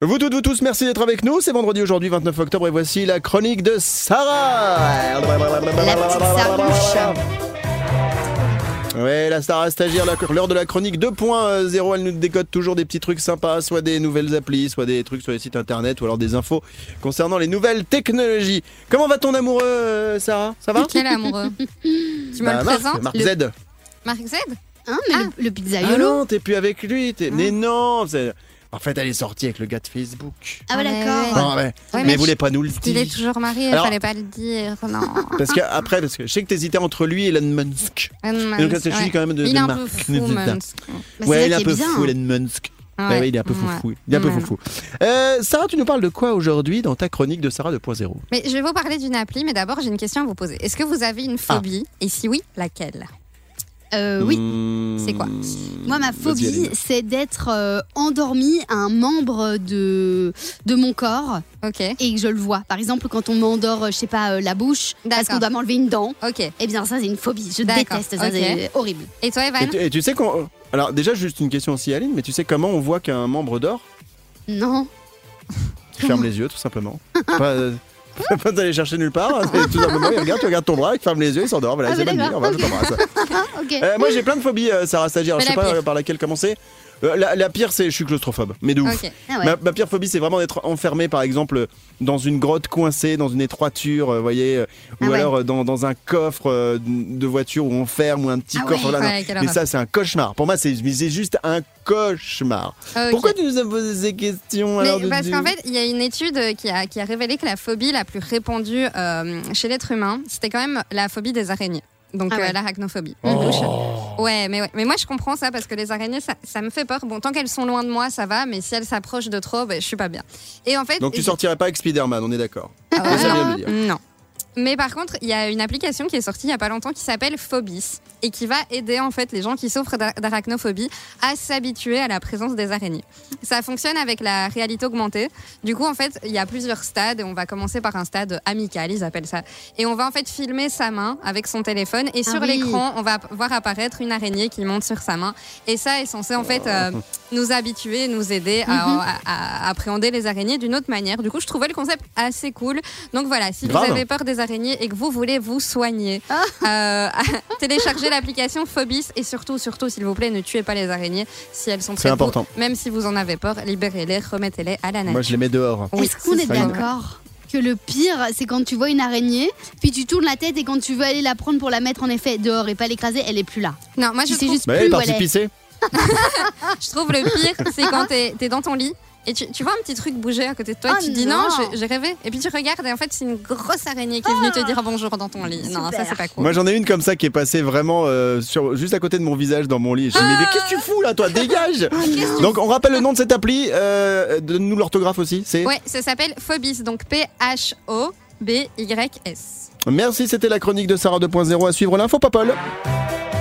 Vous toutes, vous tous, merci d'être avec nous. C'est vendredi aujourd'hui, 29 octobre, et voici la chronique de Sarah. La petite Sarouche. Ouais, la Sarah stagiaire, l'heure de la chronique 2.0. Elle nous décode toujours des petits trucs sympas, soit des nouvelles applis, soit des trucs sur les sites internet, ou alors des infos concernant les nouvelles technologies. Comment va ton amoureux, Sarah? Ça va? Quel amoureux? Tu me le présentes? Marc Z. Marc Z? Hein, mais le pizzaiolo. Ah non, t'es plus avec lui. Mais non, en fait, elle est sortie avec le gars de Facebook. Ah ouais, d'accord. Non, ouais. Mais vous voulez pas nous le dire. Il est toujours marié, il fallait pas le dire. Non. Parce que je sais que t'hésitais entre lui et Elon Musk. Et donc, je suis quand même de il est un peu Marc. fou, Musk. Ouais, il est un peu fou, Elon Musk. Ouais, il est un peu foufou. Il est un peu foufou. Sarah, tu nous parles de quoi aujourd'hui dans ta chronique de Sarah 2.0? Mais je vais vous parler d'une appli, mais d'abord j'ai une question à vous poser. Est-ce que vous avez une phobie? Et si oui, laquelle? Oui. C'est quoi? Moi, ma phobie, c'est d'être endormie à un membre de mon corps. Ok. Et que je le vois. Par exemple, quand on m'endort, je sais pas, la bouche, parce qu'on doit m'enlever une dent. Ok. Eh bien, ça, c'est une phobie. Je déteste ça, c'est horrible. Et toi, Evan? Et tu sais qu'on... Alors, déjà, juste une question aussi, Aline, mais tu sais comment on voit qu'un membre dort? Non. Tu fermes les yeux, tout simplement. Pas d'aller chercher nulle part, hein, tout simplement, tu regardes ton bras, il ferme les yeux, il s'endort. Voilà, c'est bonne nuit, je t'embrasse. Ok. Moi j'ai plein de phobies, Sarah stagiaire, Mais je sais pas par laquelle commencer. La pire, c'est je suis claustrophobe, mais de ouf. Ok. Ah ouais. Ma pire phobie, c'est vraiment d'être enfermé, par exemple, dans une grotte coincée, dans une étroiture, vous voyez, ou alors dans un coffre de voiture où on ferme, ou un petit coffre. Ouais, Mais ça, c'est un cauchemar. Pour moi, c'est juste un cauchemar. Okay. Pourquoi tu nous as posé ces questions alors? Parce qu'en fait, il y a une étude qui a révélé que la phobie la plus répandue chez l'être humain, c'était quand même la phobie des araignées. Donc l'arachnophobie. Ouais, mais moi je comprends ça parce que les araignées, ça me fait peur. Bon, tant qu'elles sont loin de moi, ça va, mais si elles s'approchent de trop, je suis pas bien. Et en fait, donc tu sortirais pas avec Spider-Man, on est d'accord? Ça vient de le dire. Non. Mais par contre, il y a une application qui est sortie il y a pas longtemps qui s'appelle Phobis et qui va aider en fait les gens qui souffrent d'arachnophobie à s'habituer à la présence des araignées. Ça fonctionne avec la réalité augmentée. Du coup, en fait, il y a plusieurs stades. On va commencer par un stade amical, ils appellent ça. Et on va en fait filmer sa main avec son téléphone et sur l'écran, on va voir apparaître une araignée qui monte sur sa main. Et ça est censé en fait nous habituer, nous aider à appréhender les araignées d'une autre manière. Du coup, je trouvais le concept assez cool. Donc voilà, si vous avez peur des araignées et que vous voulez vous soigner, téléchargez l'application Phobis et surtout, s'il vous plaît, ne tuez pas les araignées si elles sont près de vous. Même si vous en avez peur, libérez-les, remettez-les à la nature. Moi, je les mets dehors. Oui, est-ce qu'on est d'accord que le pire, c'est quand tu vois une araignée, puis tu tournes la tête et quand tu veux aller la prendre pour la mettre en effet dehors et pas l'écraser, elle est plus là. Non, moi je trouve... juste elle est partie pisser. Je trouve le pire, c'est quand t'es dans ton lit et tu vois un petit truc bouger à côté de toi et tu te dis non, j'ai rêvé. Et puis tu regardes et en fait c'est une grosse araignée qui est venue te dire bonjour dans ton lit. Non, ça c'est pas cool. Moi j'en ai une comme ça qui est passée vraiment juste à côté de mon visage dans mon lit. Je me dis mais qu'est-ce que tu fous là toi, dégage. Donc on rappelle le nom de cette appli, donne-nous l'orthographe aussi. Ouais, ça s'appelle Phobis, donc Phobys. Merci, c'était la chronique de Sarah 2.0. À suivre l'info Popol.